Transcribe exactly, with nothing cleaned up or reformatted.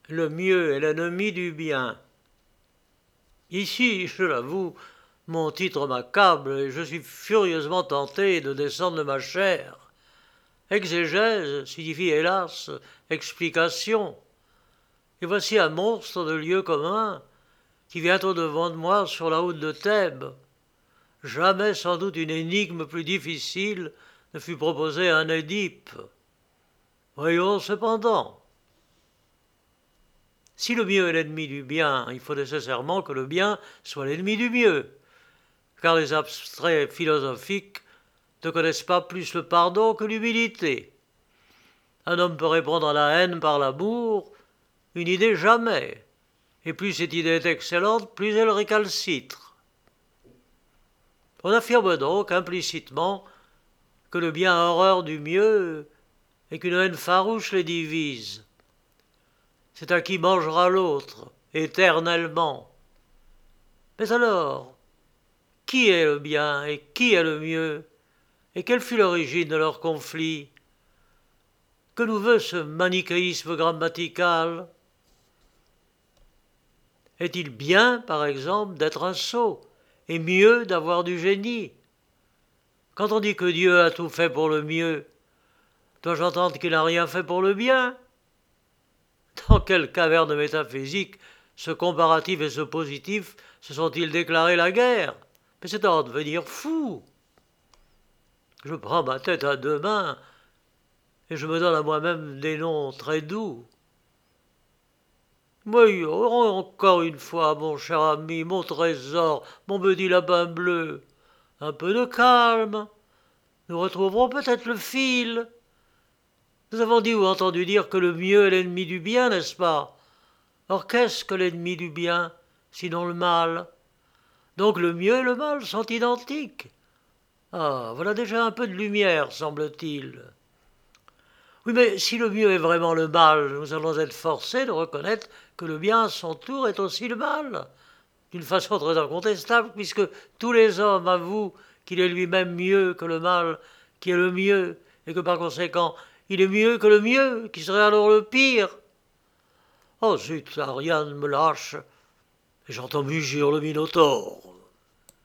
Le mieux est l'ennemi du bien. Ici, je l'avoue, mon titre m'accable et je suis furieusement tenté de descendre de ma chair. Exégèse signifie, hélas, explication. Et voici un monstre de lieu commun qui vient au-devant de moi sur la route de Thèbes. Jamais sans doute une énigme plus difficile ne fut proposée à un Édipe. Voyons cependant. Si le mieux est l'ennemi du bien, il faut nécessairement que le bien soit l'ennemi du mieux, car les abstraits philosophiques ne connaissent pas plus le pardon que l'humilité. Un homme peut répondre à la haine par l'amour, une idée jamais, et plus cette idée est excellente, plus elle récalcitre. On affirme donc implicitement que le bien a horreur du mieux et qu'une haine farouche les divise. C'est un qui mangera l'autre, éternellement. Mais alors, qui est le bien et qui est le mieux? Et quelle fut l'origine de leur conflit? Que nous veut ce manichéisme grammatical? Est-il bien, par exemple, d'être un sot, et mieux d'avoir du génie? Quand on dit que Dieu a tout fait pour le mieux, dois-je entendre qu'il n'a rien fait pour le bien? Dans quelle caverne métaphysique ce comparatif et ce positif se sont-ils déclarés la guerre? Mais c'est à en devenir fou. Je prends ma tête à deux mains et je me donne à moi-même des noms très doux. Oui, encore une fois, mon cher ami, mon trésor, mon petit lapin bleu, un peu de calme. Nous retrouverons peut-être le fil. Nous avons dit ou entendu dire que le mieux est l'ennemi du bien, n'est-ce pas? Or, qu'est-ce que l'ennemi du bien, sinon le mal? Donc le mieux et le mal sont identiques. Ah, voilà déjà un peu de lumière, semble-t-il. Oui, mais si le mieux est vraiment le mal, nous allons être forcés de reconnaître que le bien, à son tour, est aussi le mal, d'une façon très incontestable, puisque tous les hommes avouent qu'il est lui-même mieux que le mal, qui est le mieux, et que par conséquent, il est mieux que le mieux, qui serait alors le pire. Oh zut, Ariane me lâche, et j'entends mugir le Minotaure.